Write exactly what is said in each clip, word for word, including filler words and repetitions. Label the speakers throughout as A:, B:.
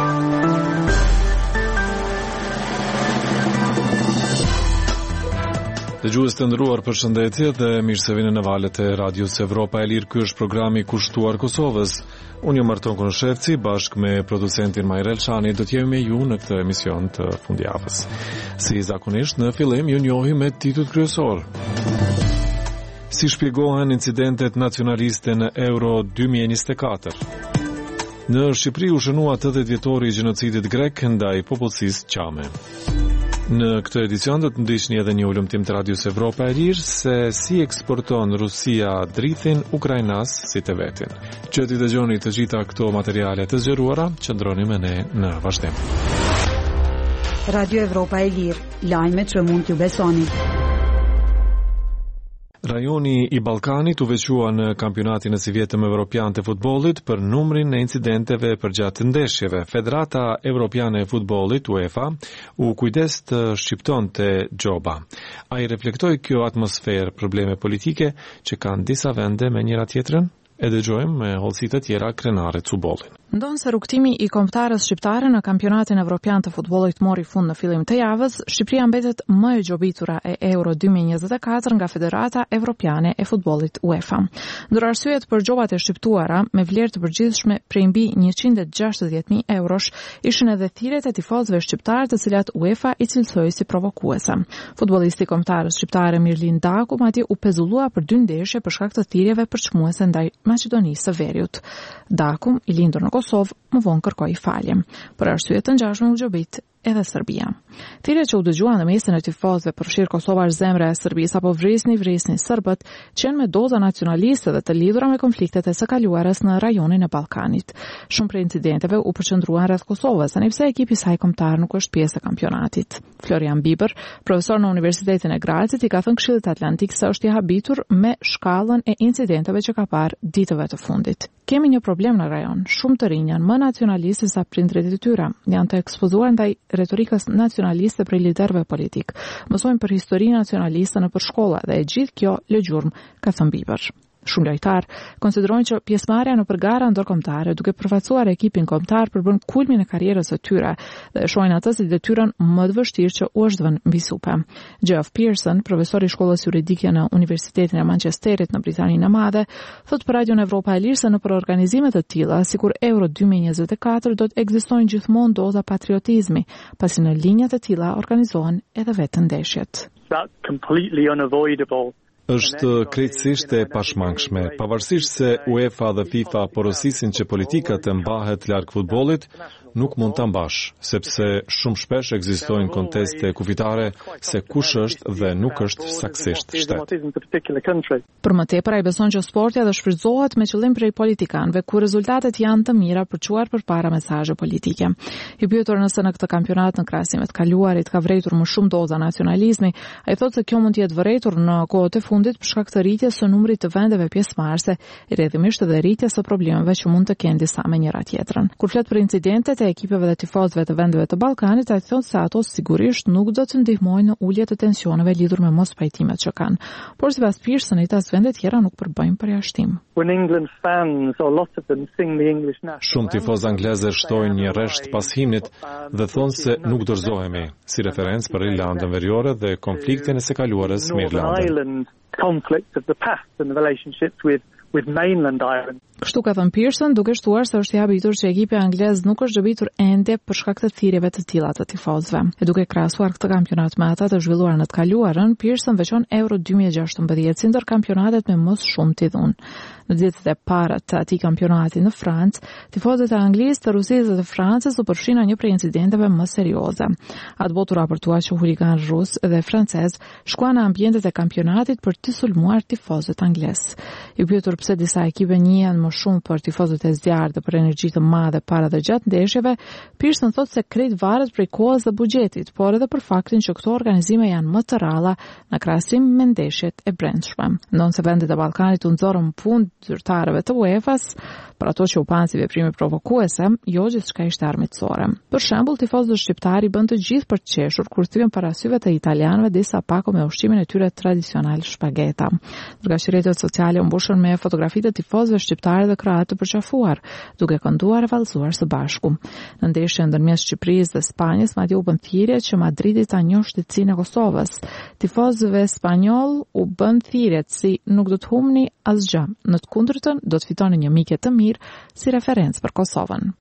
A: Dëgjues të nderuar, përshëndetje dhe mirë se vini në valët e Radios Evropa e Lirë. Ky është programi Kushtuar Kosovës. Unë jam Marton Konoshevci, bashkë me producentin Majrel Shani, do të jemi me ju në këtë emision të fundjavës. Si zakonisht, në fillim ju njohim me titujt kryesor. Si shpjegohen incidentet nacionaliste në Euro dy mijë e njëzet e katër? Në Shqipëri u shënua tetëdhjetë vjetori i gjenocidit grek ndaj popullsisë qame. Në këtë edicion do të ndiqni edhe një ulëmtim të Radios Evropa e Lirë se si eksporton Rusia drithin Ukrainas si të vetin. Që t'i dëgjoni të gjitha këto materiale të zgjeruara, qëndroni me ne në vazhdim.
B: Radio Evropa e Lirë, lajmet që mund t'ju besoni.
A: Rajoni i Ballkanit u veçua në kampionatin e si vjetëm evropian të futbollit për numrin e incidenteve përgjatë ndeshjeve. Federata Evropiane e Futbollit, UEFA, u kujdes të shqiptonte gjoba. Ai reflektoi kjo atmosferë probleme politike që kanë disa vende me njëra tjetrën? E dëgjojmë me hollësitë të tjera krenare Cubollin.
C: Ndonë se rrugtimi i kombëtarës shqiptare në kampionatin evropian të futbollit mori fund në fillim të javës, Shqipëria mbetet më e gjobitura e Euro dy mijë e njëzet e katër nga Federata Evropiane e Futbollit UEFA. Ndër arsyet për gjobat e shqiptuara me vlerë të përgjithshme prej mbi njëqind e gjashtëdhjetë mijë eurosh ishin edhe thirrjet e tifozëve shqiptar të cilat UEFA i cilësoi si provokuese. Futbollisti kombëtarës shqiptare Mirlin Daku madje u pezullua për dy ndeshje për shkak të thirrjeve përçmuese ndaj Maqedonisë së Veriut. Dakum, i lindur në Kosovë, më vonë kërkoi falje. Për arsye të ngjashme u gjobit edhe Serbia. Thirrjet që u dëgjuan në mesin e tifozëve përfshir kosovar zemra e Serbisë apo vresni vresni serbët, qenë me doza nacionaliste dhe të lidhura me konfliktet e së kaluarës në rajonin e Ballkanit. Shumë prej incidenteve u përqendruan rreth Kosovës, anipse ekipi i saj kombëtar nuk është pjesë e kampionatit. Florian Biber, profesor në Universitetin e Grazit, i ka thënë Këshillit Atlantik se është i habitur me shkallën e incidenteve që ka parë ditëve të fundit. Kemi një problem në rajon. Shumë të rinj janë më nacionalistë sa prindrit e tyre. Janë të ekspozuar ndaj retorikës nacionaliste prej liderëve politik. Mësojmë për histori nacionaliste në për shkolla dhe e gjithë kjo lëgjurm, ka thënë Biber. Shumë lojtar konsiderojnë që pjesëmarrja në përgara ndërkombëtare duke përfaqësuar ekipin kombëtar përbën kulmin e karrierës së tyre dhe shohin atë si detyrën më të vështirë që u është vënë mbi supe. Geoff Pearson, profesor i shkollës juridike në Universitetin e Manchesterit në Britaninë e Madhe, thotë për Radion Evropa e Lirë se në për organizime të tilla, sikur Euro dy mijë e njëzet e katër, do të ekzistojnë gjithmonë doza patriotizmi, pasi në linja të tilla organizohen edhe vetë ndeshjet.
D: That's completely unavoidable.
A: Është krejtësisht e pashmangshme. Pavarësisht se UEFA dhe FIFA porosisin që politika të mbahet larg futbollit, nuk mund ta mbash, sepse shumë shpesh ekzistojnë konteste kufitare se kush është dhe nuk është saktësisht shtet.
C: Për më tepër ai beson që sporti do shfrytëzohet me qëllim prej politikanëve ku rezultatet janë të mira për çuar përpara mesazhe politike. I pyetur nëse në këtë kampionat në krahasime të kaluarit ka vërejtur më shumë doza nacionalizmi, ai thotë se kjo mund të jetë vërejtur në kohët e fundit për shkak të rritjes së numrit të vendeve pjesëmarrëse, rrjedhimisht edhe rritjes së problemeve që mund të kenë disa me njëra tjetrën. Kur flet për incidentet e ekipeve dhe tifozëve të vendeve të Ballkanit, ai thotë se ato sigurisht nuk do të ndihmojnë në ulje të tensioneve lidhur me mos pajtimet që kanë. Por sipas Pearsonit, as vende tjera nuk përbëjnë përjashtim.
A: Shumë tifozë anglezë shtojnë një rresht pas himnit dhe thonë se nuk dorëzohemi, si referencë për Irlandën Veriore dhe konfliktin e së kaluarës me Irlandën.
D: Conflict of the past and the relationships with with mainland Ireland.
C: Kështu ka thënë Pearson, duke shtuar se është i habitur që ekipi anglez nuk është gjobitur ende për shkak të thirrjeve të tilla të tifozëve. E duke krahasuar këtë kampionat me ata të zhvilluar në të kaluarën, Pearson veçon Euro dy mijë e gjashtëmbëdhjetë si ndër kampionatet me më shumë tidhun. Në ditët e para të atij kampionati në Francë, tifozët e Anglisë, të Rusisë dhe të Francës u përfshin në një prej incidenteve më serioze. Atë botë raportua që huligan rus dhe francez shkuan në ambientet e kampionatit për të sulmuar tifozët anglez. I pyetur pse disa ekipe njihen më shumë për tifozët e zjarrt dhe për energji të madhe para dhe gjatë ndeshjeve, Pearson thotë se krejt varet prej kohës dhe buxhetit, por edhe për faktin që këto organizime janë më të rralla në krahasim me ndeshjet e brendshme. Ndonse vendet e Ballkanit u nxorën punë zyrtarëve të UEFA-s, Për ato që u panë si veprime provokuese, jo gjithçka ishte armiqësore. Për shembull, tifozët shqiptarë bën të gjithë për të qeshur kur thyen para syve të italianëve disa pako me ushqimin e tyre tradicional shpageta. Ndërsa rrjetet sociale u mbushën me fotografitë të tifozëve shqiptarë dhe kroatë të përqafuar, duke kënduar e vallëzuar së bashku. Në ndeshjen ndërmjet Shqipërisë dhe Spanjës, madje u bën thirrje që Madridi ta njohë shtetësinë e Kosovës. Tifozëve spanjoll u bën thirrje si nuk do të humni asgjë. Në të kundërtën, do të fitoni një mikë të mirë si referencë për Kosovën.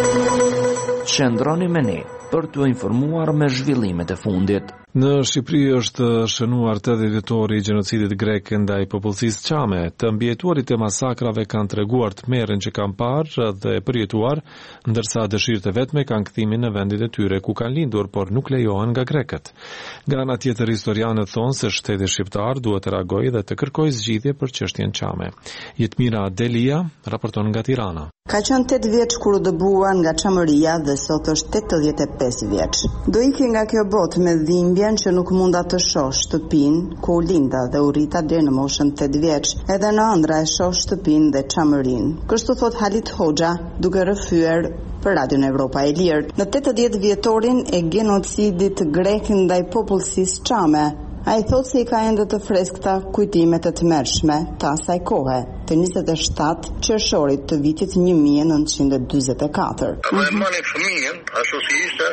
E: Qëndroni me ne për t'u informuar me zhvillimet e fundit.
A: Në Shqipëri është shënuar tetëdhjetë vjetori i gjenocidit grek ndaj popullsisë çame. Të mbijetuarit e masakrave kanë treguar të merren që kanë parë dhe përjetuar, ndërsa dëshirët e vetme kanë kthimin në vendin e tyre ku kanë lindur, por nuk lejohen nga grekët. Nga ana tjetër, historianët thonë se shteti shqiptar duhet të reagojë dhe të kërkojë zgjidhje për çështjen çame. Jetmira Delia raporton nga Tirana.
F: Ka qenë tetë vjeç kur u dëbuar nga çamëria dhe sot është tetëdhjetë e pesë vjeç. Do iki nga kjo botë me dhimbjen që nuk munda të shoh shtëpinë ku u linda dhe u rrita deri në moshën tetë vjeç. Edhe në ëndra e shoh shtëpinë dhe çamërinë. Kështu thot Halit Hoxha, duke rrëfyer për Radion Evropa e Lirë. Në tetëdhjetë vjetorin e genocidit grek ndaj popullsisë çame, a i thot se i ka ende të freskëta kujtimet e tmerrshme të asaj kohe, të njëzet e shtatë qershorit të vitit një mijë e nëntëqind e dyzet e katër.
G: Apo e mani fëmijën, ashtu si ishte,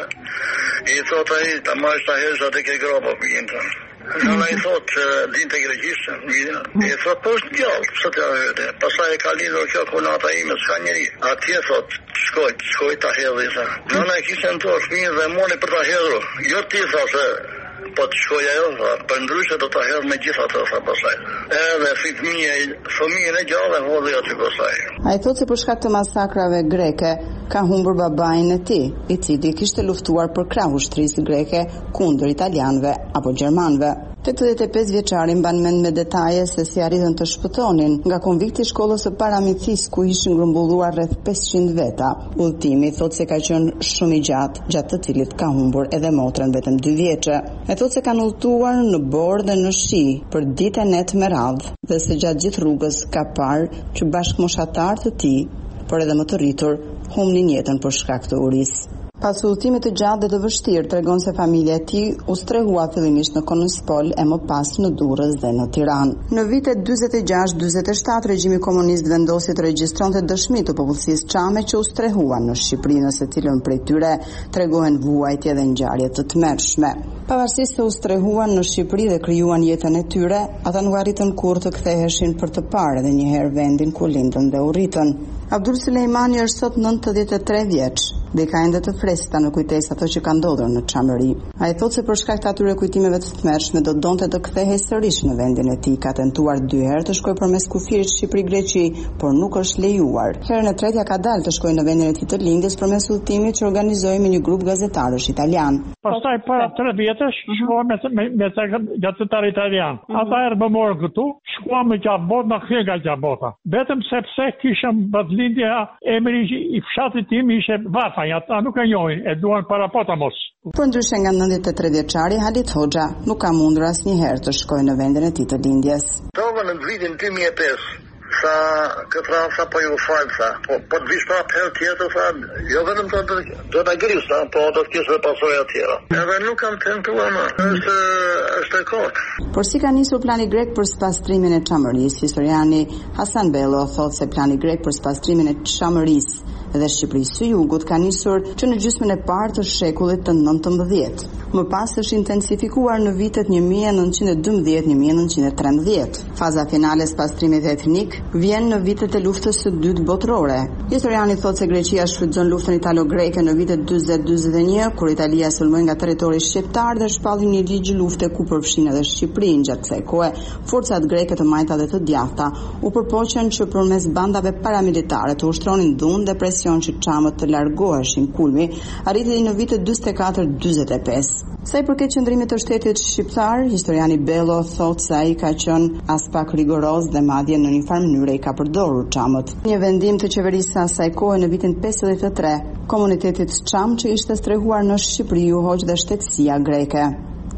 G: i thot ai ta marrësh ta herësh atë ke gropa fëmijën tonë. Nëna i thot që dinte greqishtë, i thot po është gjallë, pse t'ja hëte. Pastaj e ka lidhur kjo konata ime s'ka njeri. Atje thot, shkoj, shkoj ta hedhi sa. Nëna e kishte në dorë fëmijën dhe moni për ta hedhur. Jo ti tha se po të shkoj ajo, tha, për ndryshe do ta hedh me gjitha të, tha pastaj. Edhe fëmija, fëmijën e gjallë e hodhi aty pastaj.
F: A i thot se për shkak të masakrave greke ka humbur babain e tij, i cili kishte luftuar për krah ushtrisë greke kundër italianëve apo gjermanëve. tetëdhjetë e pesë vjeçari mban mend me detaje se si arritën të shpëtonin nga konvikti i shkollës së paramedicisë ku ishin grumbulluar rreth pesëqind veta. Udhëtimi thot se ka qenë shumë i gjatë, gjatë të cilit ka humbur edhe motrën vetëm dy vjeçe. E thot se kanë udhëtuar në borë dhe në shi për ditën e të me radhë dhe se gjatë gjithë rrugës ka parë që bashkëmoshatar të tij, por edhe më të rritur, humnin jetën për shkak të urisë. Pas udhëtimit të gjatë dhe të vështirë, tregon se familja e tij u strehua fillimisht në Kononspol e më pas në Durrës dhe në Tiranë. Në vitet dyzet e gjashtë dyzet e shtatë regjimi komunist vendosi të regjistronte dëshmi të popullsisë çame që u strehuan në Shqipëri, në secilën prej tyre tregohen vuajtje dhe ngjarje të tmerrshme. Pavarësisht se u strehuan në Shqipëri dhe krijuan jetën e tyre, ata nuk arritën kurrë të ktheheshin për të parë edhe një herë vendin ku lindën dhe u rritën. Abdul Sulejmani është sot nëntëdhjetë e tre vjeç dhe ka ende të freskëta në kujtesë ato që ka ndodhur në çamëri. Ai thotë se për shkak të atyre kujtimeve të tmerrshme do donte të kthehej sërish në vendin e tij. Ka tentuar dy herë të shkojë përmes kufirit Shqipëri-Greqi, por nuk është lejuar. Herën e tretë ka dalë të shkojë në vendin e tij të lindjes përmes udhëtimit që organizoi me një grup gazetarësh italian.
H: Pastaj para tre vjetësh shkuam me me, me gazetar italian. Ata erë më morën këtu, shkuam me gjatë botë, na kthye nga gjatë bota. Vetëm sepse kishëm batlindja emri i fshatit tim ishte Vafa, ata nuk e njohin, e duan para pota mos.
F: Por ndryshe nga nëntëdhjetë e tre vjeçari Halit Hoxha nuk ka mundur asnjëherë të shkojë në vendin e tij të lindjes.
G: Dova në vitin dy mijë e pesë. Sa këtë rrasë sa po ju falë, sa. Po, po të vish prapë herë tjetër, sa. Jo vetëm të do të grisë, sa, po do të kishë dhe pasoja tjera. Edhe nuk kam tentuar, ma. është, është e kotë.
F: Por si ka nisur plani grek për spastrimin e çamërisë, historiani Hasan Bello thotë se plani grek për spastrimin e çamërisë dhe Shqipërisë së Jugut ka nisur që në gjysmën e parë të shekullit të nëntëmbëdhjetë. Më pas është intensifikuar në vitet një mijë e nëntëqind e dymbëdhjetë - një mijë e nëntëqind e trembëdhjetë. Faza finale e spastrimit etnik vjen në vitet e luftës së dytë botërore. Historiani thotë se Greqia shfrytëzon luftën italo-greke në vitet dyzet dyzet e një, kur Italia sulmoi nga territori shqiptar dhe shpalli një ligj lufte ku përfshin edhe Shqipërinë. Gjatë kësaj kohe, forcat greke të majta dhe të djathta u përpoqen që përmes bandave paramilitare të ushtronin dhunë dhe presion që çamët të largoheshin. Kulmi arriti në vitet dyzet e katër dyzet e pesë. Sa i përket qëndrimit të shtetit shqiptar, historiani Bello thotë se ai ka qenë as pak rigoroz dhe madje në një farë mënyrë i ka përdorur çamët. Një vendim të qeverisë së asaj kohe në vitin pesëdhjetë e tre, komunitetit çam që ishte strehuar në Shqipëri u hoq dhe shtetësia greke.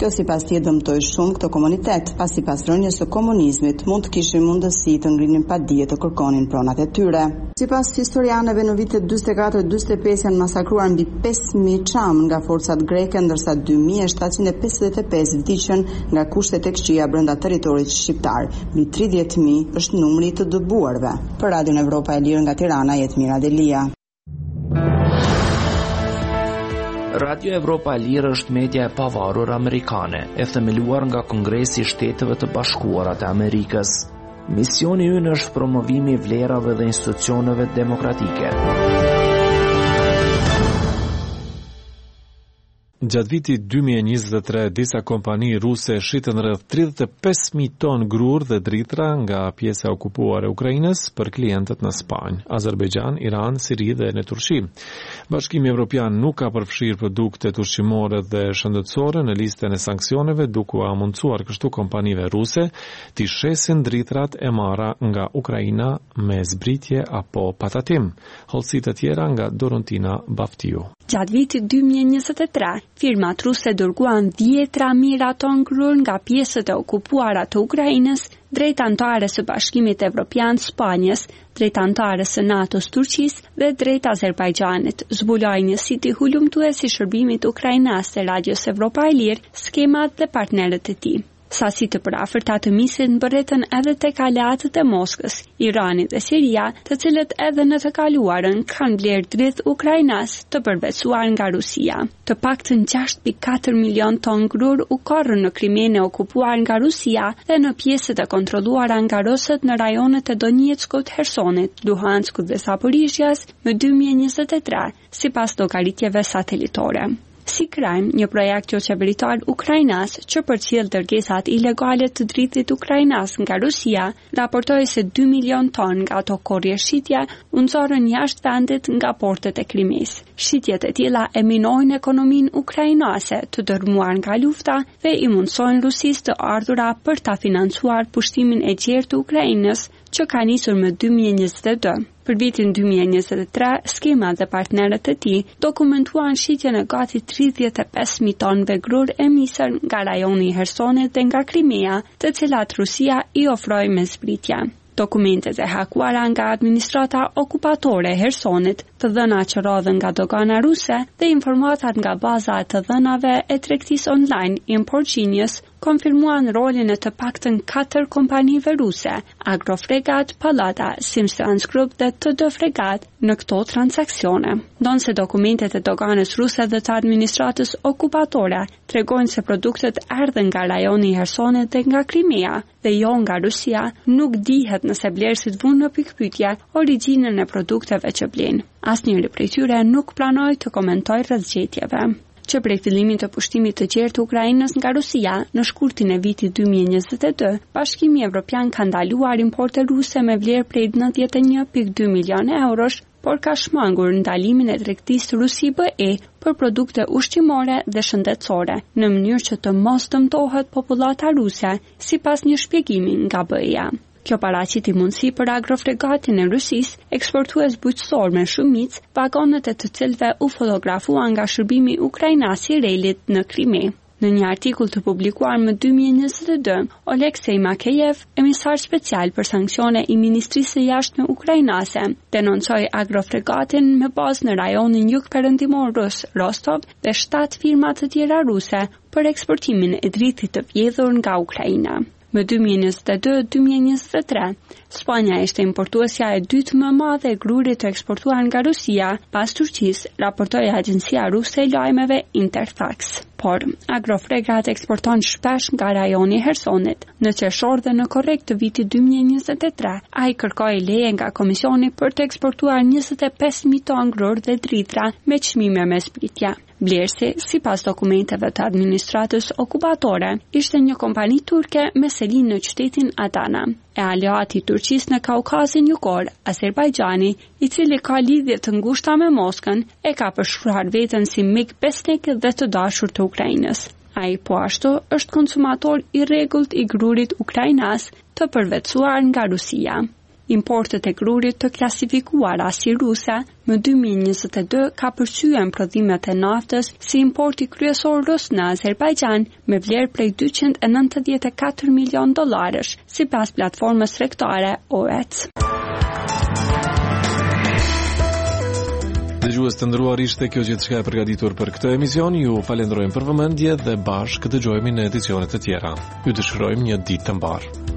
F: Kjo sipas tij dëmtoi shumë këtë komunitet, pasi pas rënies së komunizmit mund të kishin mundësi të ngrinin pa dije të kërkonin pronat e tyre. Sipas historianëve, në vitet dyzet e katër dyzet e pesë janë masakruar mbi pesë mijë çam nga forcat greke, ndërsa dy mijë shtatëqind e pesëdhjetë e pesë vdiqën nga kushtet e këqija brenda territorit shqiptar. Mbi tridhjetë mijë është numri i të dëbuarve. Për Radion Evropa e Lirë nga Tirana, Jetmira Delia.
E: Radio Evropa e Lirë është media e pavarur amerikane, e themeluar nga Kongresi i Shteteve të Bashkuara të Amerikës. Misioni ynë është promovimi i vlerave dhe institucioneve demokratike.
A: Gjatë vitit dy mijë e njëzet e tre, disa kompani ruse shitën rreth tridhjetë e pesë mijë ton grur dhe dritra nga pjesa e okupuar e Ukrainës për klientët në Spanjë, Azerbajxhan, Iran, Siri dhe në Turqi. Bashkimi Evropian nuk ka përfshirë produktet ushqimore dhe shëndetësore në listën e sanksioneve, duke u mundsuar kështu kompanive ruse të shesin dritrat e marra nga Ukraina me zbritje apo patatim. Hollësitë të tjera nga Dorontina Baftiu.
I: Gjatë vitit dy mijë e njëzet e tre, firmat ruse dërguan dhjetra mijë ton grur nga pjesët e okupuara të Ukrainës drejt anëtares së Bashkimit Evropian Spanjës, drejt anëtares së NATO-s Turqisë dhe drejt Azerbajxhanit, zbuloi një siti hulumtues i shërbimit ukrainas të Radios Evropa e Lirë, skemat dhe partnerët e tij. Sasi të përafërta të misit mbërritën edhe tek aleatët e Moskës, Irani dhe Siria, të cilët edhe në të kaluarën kanë blerë dritë Ukrainas të përvetësuar nga Rusia. Të paktën gjashtë pikë katër milion ton grur u korrën në Krimen e okupuar nga Rusia dhe në pjesët e kontrolluara nga rusët në rajonet e Donjeckut, Hersonit, Luhanskut dhe Zaporizhjas më dy mijë e njëzet e tre, sipas llogaritjeve satelitore. Si Crime, një projekt jo qeveritar ukrainas që përcjell dërgesat ilegale të dritit ukrainas nga Rusia, raportoi se dy milion ton nga ato korrje shitje u nxorën jashtë vendit nga portet e Krimes. Shitjet e tilla e minojnë ekonominë ukrainase të dërmuar nga lufta dhe i mundsojnë Rusisë të ardhura për ta financuar pushtimin e gjerë të Ukrainës që ka nisur më dy mijë e njëzet e dy. Për vitin dy mijë e njëzet e tre, skema dhe partnerët e tij dokumentuan shitjen e gati tridhjetë e pesë mijë tonëve grur e misër nga rajoni i Hersonit dhe nga Krimea, të cilat Rusia i ofroi me zbritje. Dokumentet e hakuara nga administrata okupatore e Hersonit, të dhëna që rodhen nga dogana ruse dhe informatat nga baza e të dhënave e tregtisë online Import Genius konfirmuan rolin e të paktën katër kompanive ruse, Agrofregat, Pallada, Simtrans Group dhe T D Fregat në këto transaksione. Ndonse dokumentet e doganës ruse dhe të administratës okupatore tregojnë se produktet erdhen nga rajoni i Hersonit dhe nga Krimea dhe jo nga Rusia, nuk dihet nëse blerësit vunë në pikpyetje origjinën e produkteve që blenë. Asnjëri prej tyre nuk pranoi të komentojë rreth zgjedhjeve. Që prej fillimit të pushtimit të gjerë të Ukrainës nga Rusia në shkurtin e vitit dy mijë e njëzet e dy, Bashkimi Evropian ka ndaluar importe ruse me vlerë prej nëntëdhjetë e një pikë dy milionë eurosh, por ka shmangur ndalimin e tregtisë Rusi B E për produkte ushqimore dhe shëndetësore, në mënyrë që të mos dëmtohet popullata ruse, sipas një shpjegimi nga B E-ja. Kjo paraqiti mundësi për agrofregatin e Rusisë, eksportues bujqësor me shumicë, vagonet e të cilëve u fotografuan nga shërbimi ukrainas i relit në Krime. Në një artikull të publikuar më dy mijë e njëzet e dy, Oleksej Makejev, emisar special për sanksione i Ministrisë së Jashtme ukrainase, denoncoi agrofregatin me bazë në rajonin jugperëndimor rus, Rostov, dhe shtatë firma të tjera ruse për eksportimin e dritit të vjedhur nga Ukraina. Më dy mijë e njëzet e dy dy mijë e njëzet e tre, Spanja ishte importuesja e dytë më e madhe e grurit të eksportuar nga Rusia, pas Turqisë, raportoi agjencia ruse e lajmeve Interfax. Por Agrofregat eksporton shpesh nga rajoni i Hersonit. Në qershor dhe në korrekt të vitit dy mijë e njëzet e tre, ai kërkoi leje nga komisioni për të eksportuar njëzet e pesë mijë ton grur dhe dritra me çmime me zbritje. Blerësi, sipas dokumenteve të administratës okupatore, ishte një kompani turke me selinë në qytetin Adana. E aleati i Turqisë në Kaukazin Jugor, Azerbajxhani, i cili ka lidhje të ngushta me Moskën, e ka përshkruar veten si mik besnik dhe të dashur të Ukrainës. Ai po ashtu është konsumator i rregullt i grurit ukrainas të përvetësuar nga Rusia. importet e grurit të klasifikuara si ruse më dy mijë e njëzet e dy ka përcyen prodhimet e naftës si importi kryesor rus në Azerbajxhan me vlerë prej dyqind e nëntëdhjetë e katër milion dollarësh, sipas platformës tregtare O E C.
A: Dëgjues të nderuar, ishte kjo gjithçka e përgatitur për këtë emision. Ju falenderojmë për vëmendje dhe bashkë dëgjohemi në edicionet e tjera. Ju dëshirojmë një ditë të mbarë.